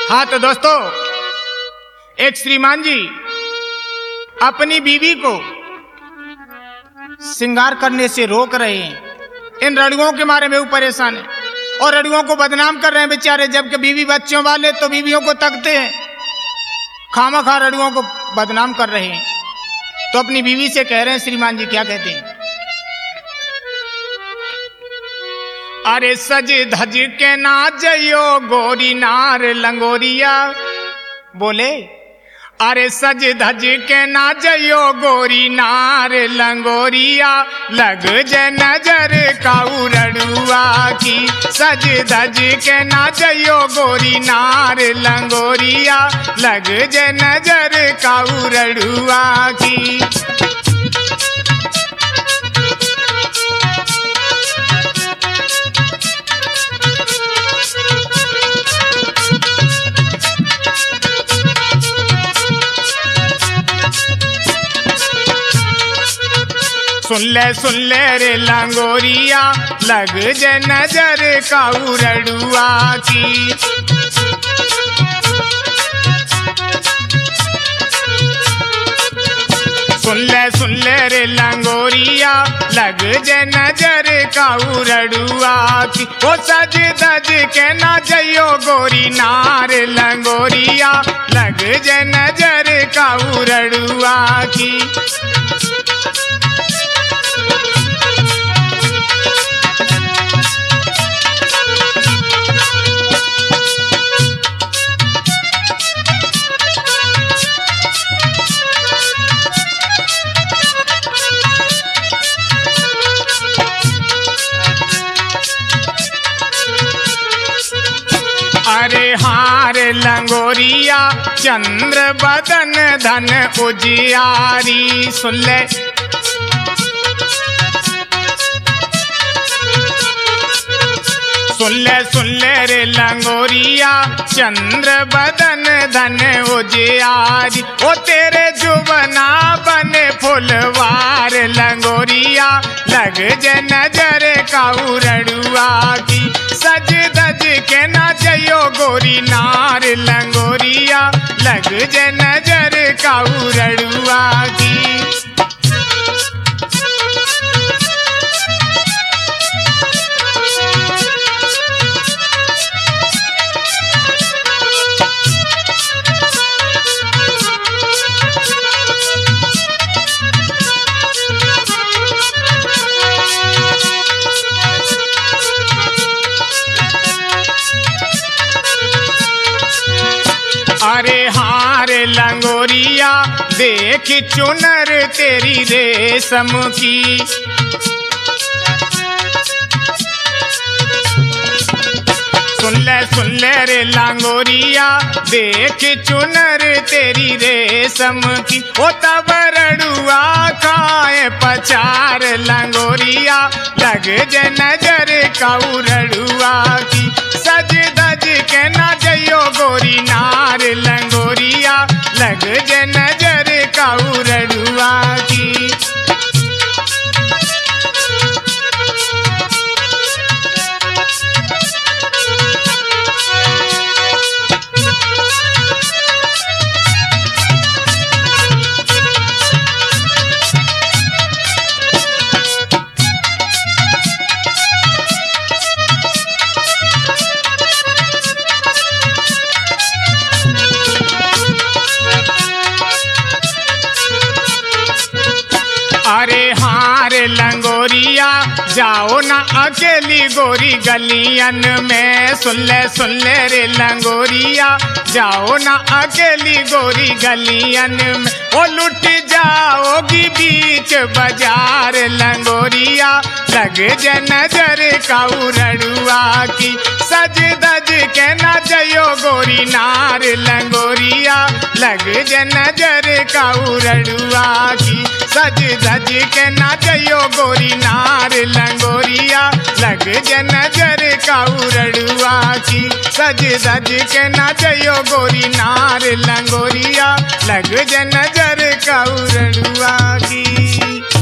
हाँ तो दोस्तों, एक श्रीमान जी अपनी बीवी को श्रृंगार करने से रोक रहे हैं। इन रड़ुओं के मारे में वो परेशान है और रड़ुओं को बदनाम कर रहे हैं बेचारे। जबकि बीवी बच्चों वाले तो बीवियों को तकते हैं, खामखा रड़ुओं को बदनाम कर रहे हैं। तो अपनी बीवी से कह रहे हैं, श्रीमान जी क्या कहते हैं? अरे सज धज के ना जयो गोरी नार लंगोरिया। बोले अरे सज धज के ना जयो गोरी नार लंगोरिया, लग जे नजर काऊ रड़ुआ की। सज धज के ना जयो गोरी नार लंगोरिया, लग जे नजर काऊ रड़ुआ की। सुन ले रे लंगोरिया, लग जे नजर काऊ रड़ुआ की। सुन ले रे लंगोरिया, लग जे नजर काऊ रड़ुआ की। ओ सज धज के ना जइयो गोरी नार लंगोरिया, लग जे नजर काऊ रड़ुआ की। अरे हार लंगोरिया, चंद्र बदन धन उजियारी। सुन ले रे लंगोरिया, चंद्र बदन धन उजियारी। ओ तेरे जुबना बने फुलवार लंगोरिया, लग जे नजर काऊ रड़ुआ की। सज धज के ना जइयो गोरी नार लंगोरिया, लग जे नजर काऊ रड़ुआ की। अरे हार लंगोरिया, देख चुनर तेरी रेशम की। सुन ले रे लंगोरिया, देख चुनर तेरी रेशम की। ओ तब रड़ुआ खाए पचार लंगोरिया, लग जे नजर काऊ रड़ुआ की। सज धज के ना जइयो गोरी नार लंगोरिया, लग जे नजर काऊ रड़ुआ की। अरे हार लंगोरिया, जाओ ना अकेली गोरी गलियन में। सुन ले रे लंगोरिया, जाओ ना अकेली गोरी गलियन में। ओ लुट जाओगी बीच बाजार लंगोरिया, लग जे नजर काऊ रड़ुआ की। सज धज के ना जइयो गोरी नार लंगोरिया, लग जे नजर काऊ रड़ुआ की। सज धज के ना जइयो गोरी नार लंगोरिया, लग जे नजर काऊ रड़ुआ की। सज धज के ना जइयो गोरी नार लंगोरिया, लग जे नजर काऊ रड़ुआ की।